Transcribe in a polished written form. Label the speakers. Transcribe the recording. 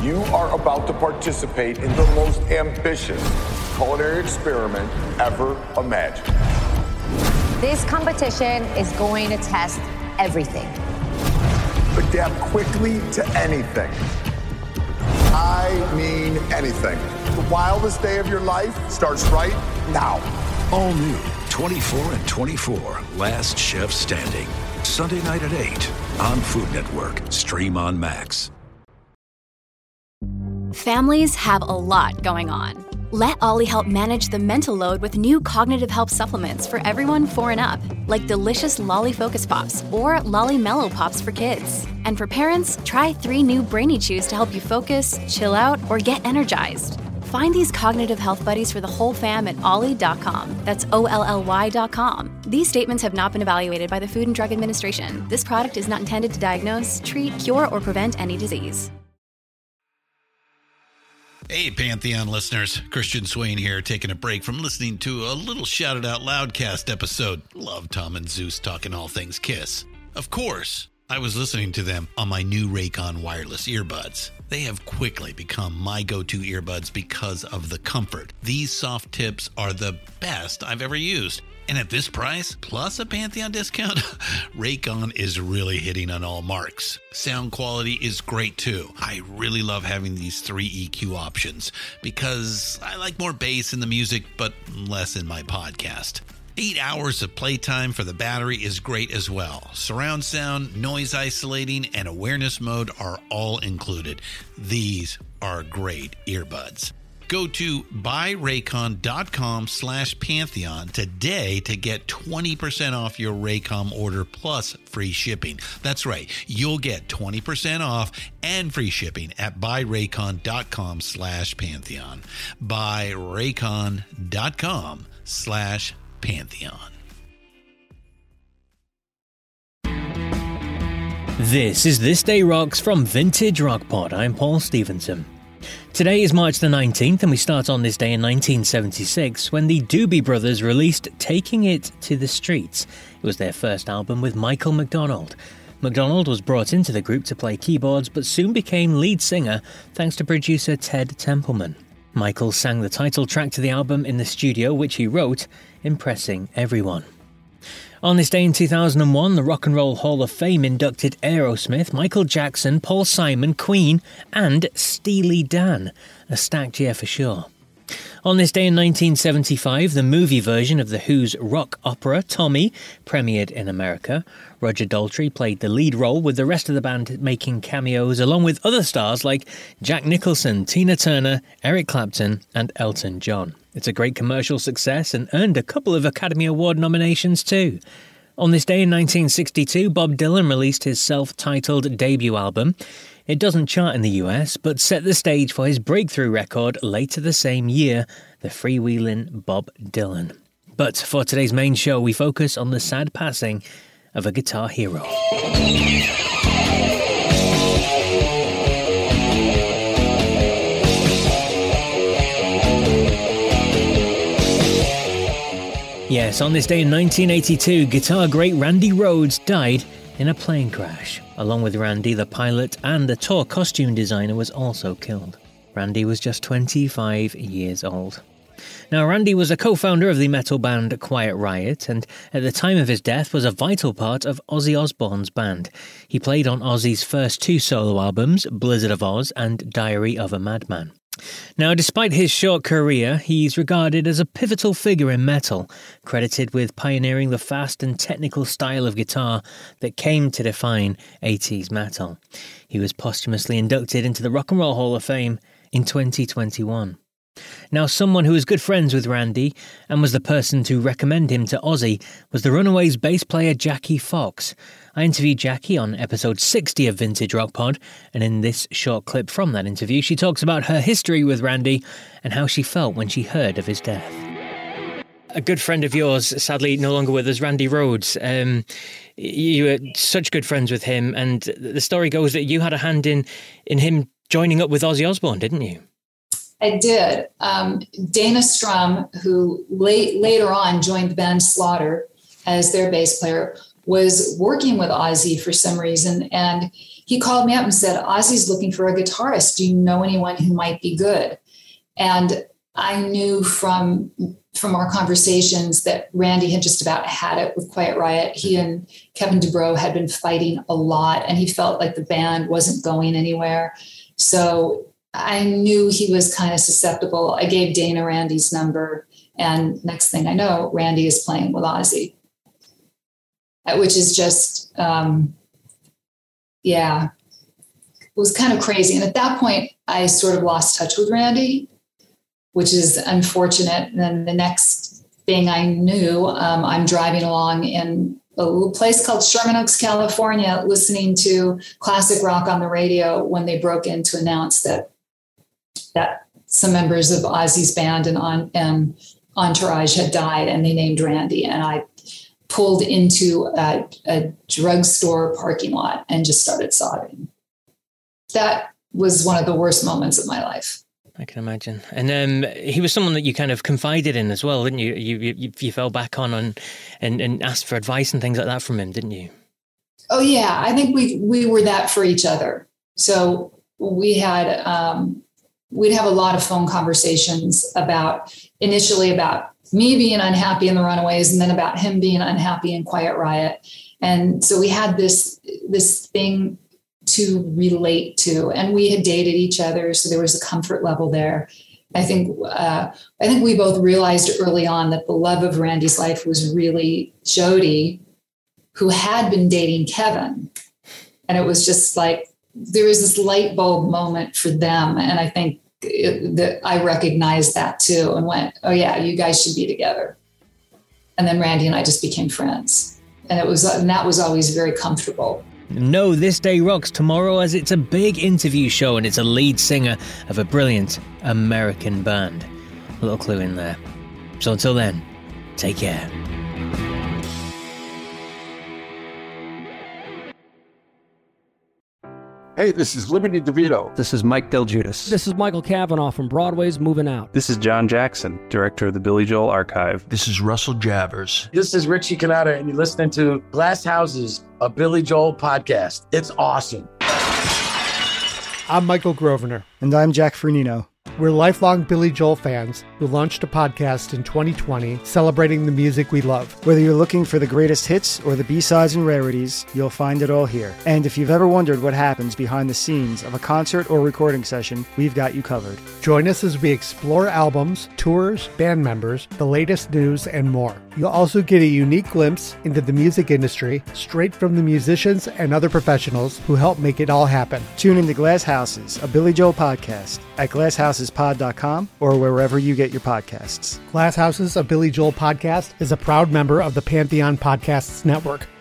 Speaker 1: You are about to participate in the most ambitious culinary experiment ever imagined.
Speaker 2: This competition is going to test everything.
Speaker 1: Adapt quickly to anything. I mean anything. The wildest day of your life starts right now.
Speaker 3: All new 24 and 24, Last Chef Standing. Sunday night at 8 on Food Network. Stream on Max.
Speaker 4: Families have a lot going on. Let Ollie help manage the mental load with new cognitive help supplements for everyone 4 and up, like delicious Lolly Focus Pops or Lolly Mellow Pops for kids. And for parents, try 3 new Brainy Chews to help you focus, chill out, or get energized. Find these cognitive health buddies for the whole fam at ollie.com. That's OLLY.com. These statements have not been evaluated by the Food and Drug Administration. This product is not intended to diagnose, treat, cure, or prevent any disease.
Speaker 5: Hey, Pantheon listeners. Christian Swain here, taking a break from listening to a little Shout It Out Loudcast episode. Love Tom and Zeus talking all things Kiss. Of course, I was listening to them on my new Raycon wireless earbuds. They have quickly become my go-to earbuds because of the comfort. These soft tips are the best I've ever used. And at this price, plus a Pantheon discount, Raycon is really hitting on all marks. Sound quality is great too. I really love having these 3 EQ options because I like more bass in the music, but less in my podcast. 8 hours of playtime for the battery is great as well. Surround sound, noise isolating, and awareness mode are all included. These are great earbuds. Go to buyraycon.com/Pantheon today to get 20% off your Raycom order plus free shipping. That's right. You'll get 20% off and free shipping at buyraycon.com/Pantheon. buyraycon.com/Pantheon.
Speaker 6: This is This Day Rocks from Vintage Rock Pod. I'm Paul Stevenson. Today is March the 19th, and we start on this day in 1976 when the Doobie Brothers released Taking It to the Streets. It was their first album with Michael McDonald. McDonald was brought into the group to play keyboards, but soon became lead singer thanks to producer Ted Templeman. Michael sang the title track to the album in the studio, which he wrote, impressing everyone. On this day in 2001, the Rock and Roll Hall of Fame inducted Aerosmith, Michael Jackson, Paul Simon, Queen, and Steely Dan. A stacked year for sure. On this day in 1975, the movie version of The Who's rock opera, Tommy, premiered in America. Roger Daltrey played the lead role, with the rest of the band making cameos, along with other stars like Jack Nicholson, Tina Turner, Eric Clapton, and Elton John. It's a great commercial success and earned a couple of Academy Award nominations too. On this day in 1962, Bob Dylan released his self-titled debut album. It doesn't chart in the US, but set the stage for his breakthrough record later the same year, the freewheeling Bob Dylan. But for today's main show, we focus on the sad passing of a guitar hero. Yes, on this day in 1982, guitar great Randy Rhoads died in a plane crash. Along with Randy, the pilot and the tour costume designer was also killed. Randy was just 25 years old. Now, Randy was a co-founder of the metal band Quiet Riot, and at the time of his death was a vital part of Ozzy Osbourne's band. He played on Ozzy's first 2 solo albums, Blizzard of Oz and Diary of a Madman. Now, despite his short career, he's regarded as a pivotal figure in metal, credited with pioneering the fast and technical style of guitar that came to define 80s metal. He was posthumously inducted into the Rock and Roll Hall of Fame in 2021. Now, someone who was good friends with Randy and was the person to recommend him to Ozzy was the Runaways bass player Jackie Fox. I interviewed Jackie on episode 60 of Vintage Rock Pod, and in this short clip from that interview, she talks about her history with Randy and how she felt when she heard of his death. A good friend of yours, sadly no longer with us, Randy Rhoads. You were such good friends with him, and the story goes that you had a hand in him joining up with Ozzy Osbourne, didn't you?
Speaker 7: I did. Dana Strum, who later on joined the band Slaughter as their bass player, was working with Ozzy for some reason, and he called me up and said, Ozzy's looking for a guitarist. Do you know anyone who might be good? And I knew from our conversations that Randy had just about had it with Quiet Riot. He and Kevin DuBrow had been fighting a lot, and he felt like the band wasn't going anywhere. So I knew he was kind of susceptible. I gave Dana Randy's number, and next thing I know, Randy is playing with Ozzy, which is just, it was kind of crazy. And at that point, I sort of lost touch with Randy, which is unfortunate. And then the next thing I knew, I'm driving along in a little place called Sherman Oaks, California, listening to classic rock on the radio when they broke in to announce that some members of Ozzy's band and Entourage had died, and they named Randy. And I pulled into a drugstore parking lot and just started sobbing. That was one of the worst moments of my life.
Speaker 6: I can imagine. And he was someone that you kind of confided in as well, didn't you? You fell back on and asked for advice and things like that from him, didn't you?
Speaker 7: Oh, yeah. I think we were that for each other. So we had, we'd have a lot of phone conversations initially about me being unhappy in the Runaways, and then about him being unhappy in Quiet Riot. And so we had this thing to relate to, and we had dated each other, so there was a comfort level there. I think we both realized early on that the love of Randy's life was really Jody, who had been dating Kevin, and it was just like there was this light bulb moment for them, and I think that I recognized that too, and went, "Oh yeah, you guys should be together." And then Randy and I just became friends, and that was always very comfortable.
Speaker 6: No, This Day Rocks tomorrow, as it's a big interview show and it's a lead singer of a brilliant American band. A little clue in there. So until then, take care.
Speaker 8: Hey, this is Liberty DeVito.
Speaker 9: This is Mike Del Giudice.
Speaker 10: This is Michael Cavanaugh from Broadway's Moving Out.
Speaker 11: This is John Jackson, director of the Billy Joel Archive.
Speaker 12: This is Russell Javers.
Speaker 13: This is Richie Cannata, and you're listening to Glass Houses, a Billy Joel podcast. It's awesome.
Speaker 14: I'm Michael Grosvenor.
Speaker 15: And I'm Jack Fernino.
Speaker 14: We're lifelong Billy Joel fans who launched a podcast in 2020 celebrating the music we love.
Speaker 15: Whether you're looking for the greatest hits or the B-sides and rarities, you'll find it all here. And if you've ever wondered what happens behind the scenes of a concert or recording session, we've got you covered.
Speaker 14: Join us as we explore albums, tours, band members, the latest news, and more. You'll also get a unique glimpse into the music industry straight from the musicians and other professionals who help make it all happen.
Speaker 15: Tune into Glass Houses, a Billy Joel podcast at glasshousespod.com or wherever you get your podcasts.
Speaker 14: Glass Houses, a Billy Joel podcast is a proud member of the Pantheon Podcasts Network.